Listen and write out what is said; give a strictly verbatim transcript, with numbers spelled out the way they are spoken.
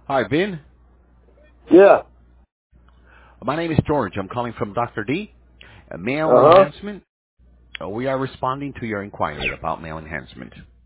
Hi, Ben. Yeah. My name is George. I'm calling from Doctor D. Uh, Male Uh-huh. enhancement. Uh, we are responding to your inquiry about male enhancement.